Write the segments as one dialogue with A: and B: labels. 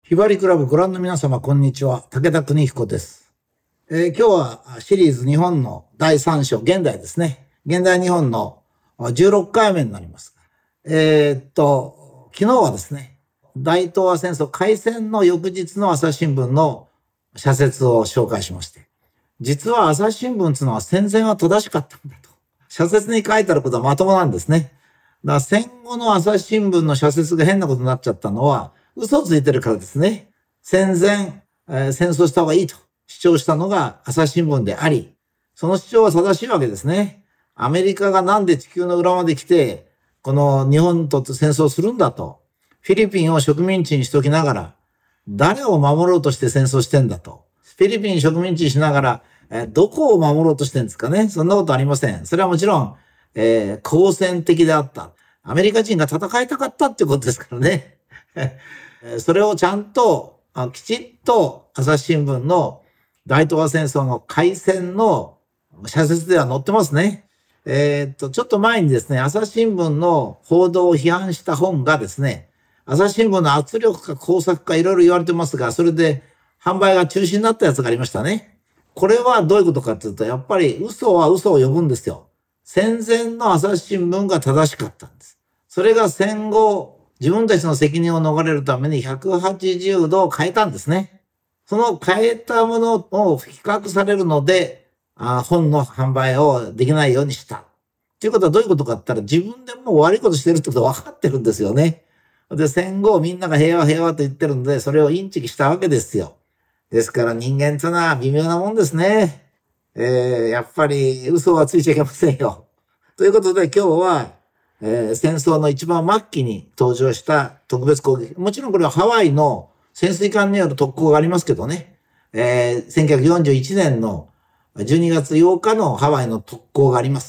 A: ひばりクラブご覧の皆様、こんにちは。武田邦彦です。今日はシリーズ日本の第3章、現代ですね。現代日本の16回目になります。昨日はですね、大東亜戦争開戦の翌日の朝日新聞の社説を紹介しまして、実は朝日新聞というのは戦前は正しかったんだと。社説に書いてあることはまともなんですね。だから戦後の朝日新聞の社説が変なことになっちゃったのは、嘘をついてるからですね。戦前、戦争した方がいいと主張したのが朝日新聞であり、その主張は正しいわけですね。アメリカがなんで地球の裏まで来て、この日本と戦争するんだと。フィリピンを植民地にしときながら、誰を守ろうとして戦争してんだと。フィリピン植民地にしながら、どこを守ろうとしてんですかね。そんなことありません。それはもちろん、好戦的であった。アメリカ人が戦いたかったっていうことですからね。それをちゃんと、きちっと朝日新聞の大東亜戦争の開戦の社説では載ってますね。ちょっと前にですね、朝日新聞の報道を批判した本がですね、朝日新聞の圧力か工作かいろいろ言われてますが、それで販売が中止になったやつがありましたね。これはどういうことかというと、やっぱり嘘は嘘を呼ぶんですよ。戦前の朝日新聞が正しかったんです。それが戦後、自分たちの責任を逃れるために180度変えたんですね。その変えたものを比較されるので、本の販売をできないようにした。ということはどういうことかって言ったら、自分でもう悪いことしてるってこと分かってるんですよね。で、戦後みんなが平和平和と言ってるんで、それをインチキしたわけですよ。ですから人間ってのは微妙なもんですね。やっぱり嘘はついちゃいけませんよ。ということで今日は、戦争の一番末期に登場した特別攻撃。もちろんこれはハワイの潜水艦による特攻がありますけどね。1941年の12月8日のハワイの特攻があります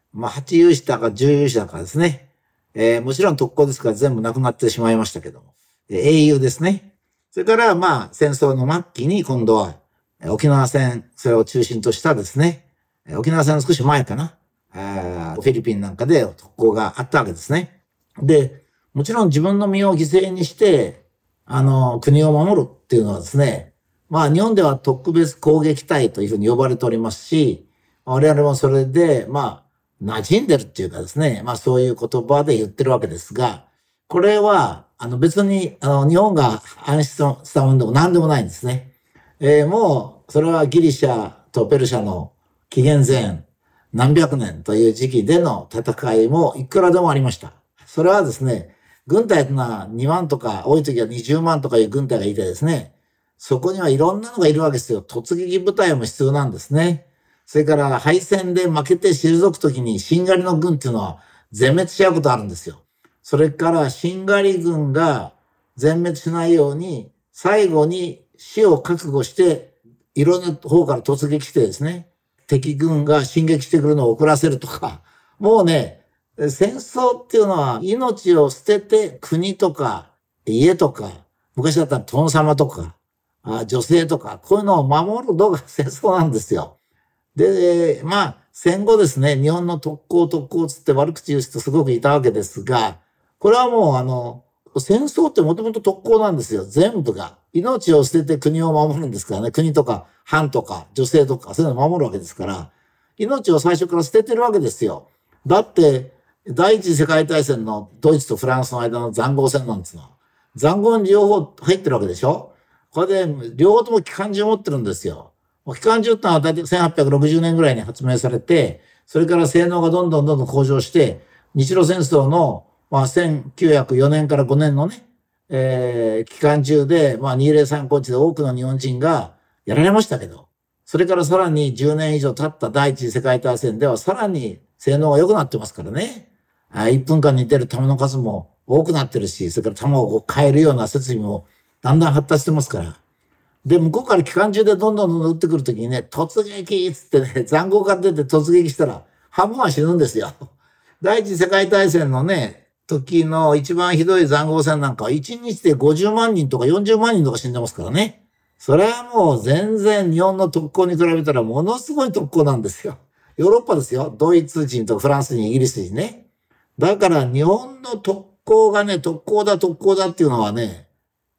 A: 。8有志だか10有志だかですね。もちろん特攻ですから全部なくなってしまいましたけども。英雄ですね。それから戦争の末期に今度は沖縄戦、それを中心としたですね。沖縄戦の少し前かな。フィリピンなんかで特攻があったわけですね。で、もちろん自分の身を犠牲にして、国を守るっていうのはですね、日本では特別攻撃隊というふうに呼ばれておりますし、我々もそれで、馴染んでるっていうかですね、そういう言葉で言ってるわけですが、これは、別に、日本が暗示したものでも何でもないんですね。もう、それはギリシャとペルシャの紀元前何百年という時期での戦いもいくらでもありました。それはですね、軍隊というのは2万とか、多い時は20万とかいう軍隊がいてですね、そこにはいろんなのがいるわけですよ。突撃部隊も必要なんですね。それから敗戦で負けて退くときにしんがりの軍っていうのは全滅しちゃうことあるんですよ。それからしんがり軍が全滅しないように最後に死を覚悟していろんな方から突撃してですね、敵軍が進撃してくるのを遅らせるとか、もうね、戦争っていうのは命を捨てて国とか家とか、昔だったら殿様とか、女性とか、こういうのを守るのが戦争なんですよ。で、戦後ですね、日本の特攻つって悪口言う人すごくいたわけですが、これはもう戦争ってもともと特攻なんですよ。全部が。命を捨てて国を守るんですからね。国とか藩とか女性とかそういうのを守るわけですから、命を最初から捨ててるわけですよ。だって、第一次世界大戦のドイツとフランスの間の塹壕戦なんですの。塹壕に両方入ってるわけでしょ。これで両方とも機関銃を持ってるんですよ。機関銃ってのは大体1860年ぐらいに発明されて、それから性能がどんどん向上して、日露戦争の、1904年から5年のね、期間中で、203高地で多くの日本人がやられましたけど、それからさらに10年以上経った第一次世界大戦ではさらに性能が良くなってますからね。1分間に出る弾の数も多くなってるし、それから弾を変えるような設備もだんだん発達してますから。で、向こうから機関銃でどんどん撃ってくるときにね、突撃っつってね、塹壕から出て突撃したら、半分は死ぬんですよ。第一次世界大戦のね、時の一番ひどい塹壕戦なんかは1日で50万人とか40万人とか死んでますからね。それはもう全然日本の特攻に比べたらものすごい特攻なんですよ。ヨーロッパですよ。ドイツ人とかフランス人、イギリス人ね。だから日本の特攻がね、特攻だっていうのはね、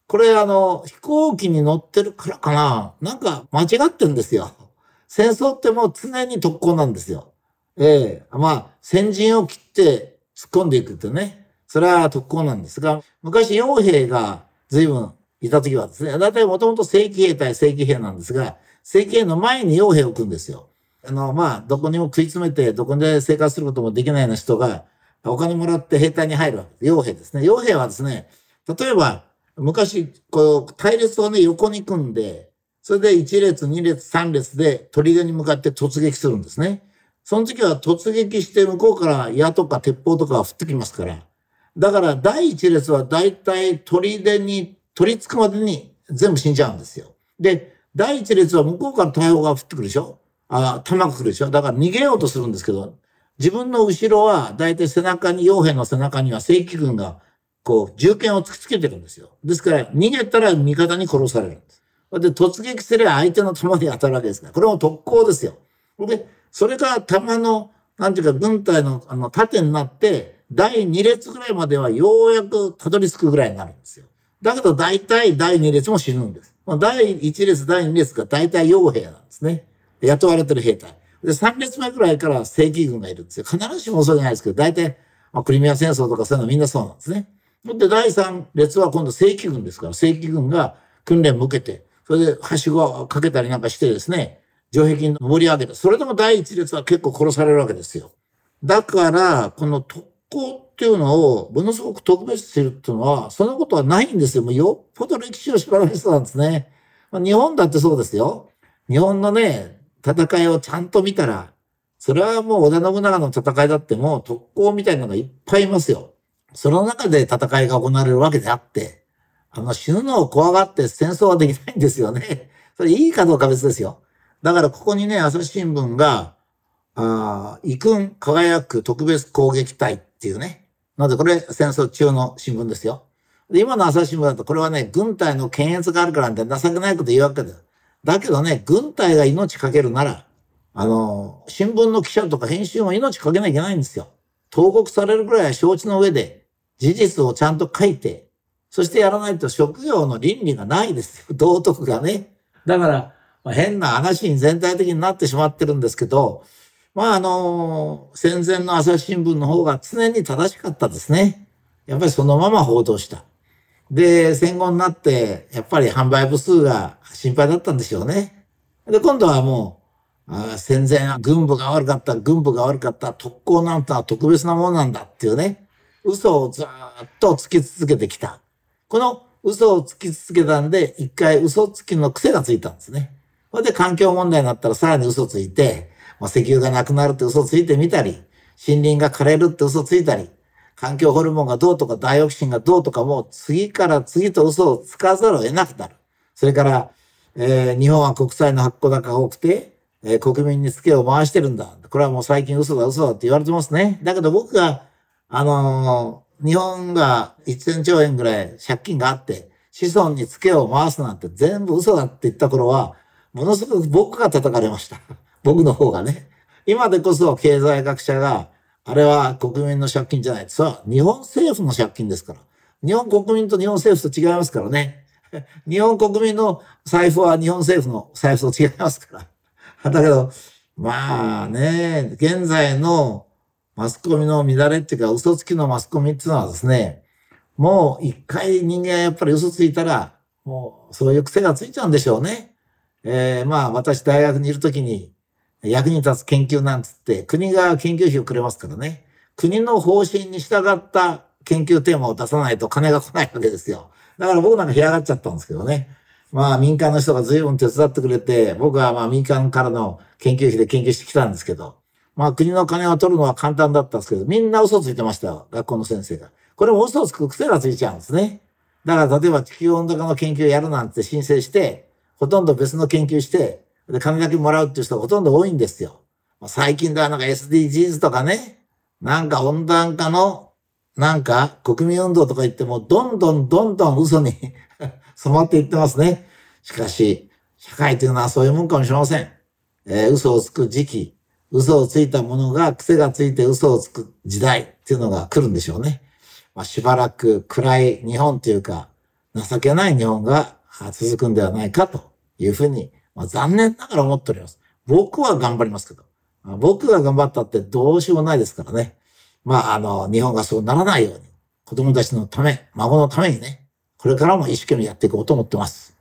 A: これ飛行機に乗ってるからかな。なんか間違ってんですよ。戦争ってもう常に特攻なんですよ。まあ、先陣を切って突っ込んでいくってね。それは特攻なんですが、昔傭兵が随分いた時はですね、だいたいもともと正規兵対正規兵なんですが、正規兵の前に傭兵を置くんですよ。まあ、どこにも食い詰めて、どこで生活することもできないような人が、お金もらって兵隊に入るわけです。傭兵ですね。傭兵はですね、例えば、昔、こう、隊列をね、横に組んで、それで1列、2列、3列で砦に向かって突撃するんですね。その時は突撃して向こうから矢とか鉄砲とかが降ってきますから。だから第一列は大体砦に取り付くまでに全部死んじゃうんですよ。で、第一列は向こうから大砲が降ってくるでしょ。弾が来るでしょ。だから逃げようとするんですけど、自分の後ろは大体背中に、傭兵の背中には正規軍がこう銃剣を突きつけてるんですよ。ですから逃げたら味方に殺されるんです。で、突撃すれば相手の弾に当たるわけですから。これも特攻ですよ。で、それから弾の、なんていうか、軍隊の盾になって、第2列ぐらいまではようやくたどり着くぐらいになるんですよ。だけど大体第2列も死ぬんです。第1列、第2列が大体傭兵なんですね。雇われてる兵隊。で、3列目ぐらいから正規軍がいるんですよ。必ずしもそうじゃないですけど、大体、クリミア戦争とかそういうのみんなそうなんですね。で、第3列は今度正規軍ですから、正規軍が訓練を受けて、それではしごをかけたりなんかしてですね、城壁に登り上げて、それでも第一列は結構殺されるわけですよ。だから、この特攻っていうのをものすごく特別視するっていうのは、そんなことはないんですよ。もうよっぽど歴史を知らない人なんですね。日本だってそうですよ。日本のね、戦いをちゃんと見たら、それはもう織田信長の戦いだってもう特攻みたいなのがいっぱいいますよ。その中で戦いが行われるわけであって、死ぬのを怖がって戦争はできないんですよね。それいいかどうか別ですよ。だからここにね、朝日新聞が、異軍輝く特別攻撃隊っていうね。なのでこれ戦争中の新聞ですよ。で、今の朝日新聞だとこれはね、軍隊の検閲があるからって情けないこと言うわけだよ。だけどね、軍隊が命かけるなら、新聞の記者とか編集も命かけなきゃいけないんですよ。投獄されるぐらいは承知の上で、事実をちゃんと書いて、そしてやらないと職業の倫理がないですよ。道徳がね。だから、変な話に全体的になってしまってるんですけど、戦前の朝日新聞の方が常に正しかったですね。やっぱりそのまま報道した。で、戦後になって、やっぱり販売部数が心配だったんでしょうね。で、今度はもう、戦前軍部が悪かった、軍部が悪かった、特攻なんてのは特別なものなんだっていうね、嘘をずーっとつき続けてきた。この嘘をつき続けたんで、一回嘘つきの癖がついたんですね。それで環境問題になったらさらに嘘ついて、石油がなくなるって嘘ついてみたり、森林が枯れるって嘘ついたり、環境ホルモンがどうとかダイオキシンがどうとかもう次から次と嘘をつかざるを得なくなる。それから、日本は国債の発行高が多くて、国民に付けを回してるんだ。これはもう最近嘘だ嘘だって言われてますね。だけど僕が、日本が1000兆円ぐらい借金があって、子孫に付けを回すなんて全部嘘だって言った頃は、ものすごく僕が叩かれました。僕の方がね。今でこそ経済学者が、あれは国民の借金じゃない。それは日本政府の借金ですから。日本国民と日本政府と違いますからね。日本国民の財布は日本政府の財布と違いますから。だけど、まあね、現在のマスコミの乱れっていうか嘘つきのマスコミっていうのはですね、もう一回人間やっぱり嘘ついたら、もうそういう癖がついちゃうんでしょうね。私大学にいるときに役に立つ研究なんつって国が研究費をくれますからね。国の方針に従った研究テーマを出さないと金が来ないわけですよ。だから僕なんか干上がっちゃったんですけどね。民間の人が随分手伝ってくれて、僕は民間からの研究費で研究してきたんですけど、国の金を取るのは簡単だったんですけど、みんな嘘ついてましたよ。学校の先生が。これも嘘をつく癖がついちゃうんですね。だから例えば地球温暖化の研究をやるなんて申請して、ほとんど別の研究して、で、金だけもらうっていう人がほとんど多いんですよ。最近ではなんか SDGs とかね、なんか温暖化の、なんか国民運動とか言っても、どんどん嘘に染まっていってますね。しかし、社会というのはそういうもんかもしれません。嘘をつく時期、嘘をついたものが癖がついて嘘をつく時代っていうのが来るんでしょうね。しばらく暗い日本というか、 情けない日本が続くんではないかというふうに、残念ながら思っております。僕は頑張りますけど。僕が頑張ったってどうしようもないですからね。日本がそうならないように、子供たちのため、孫のためにね、これからも一生懸命やっていこうと思ってます。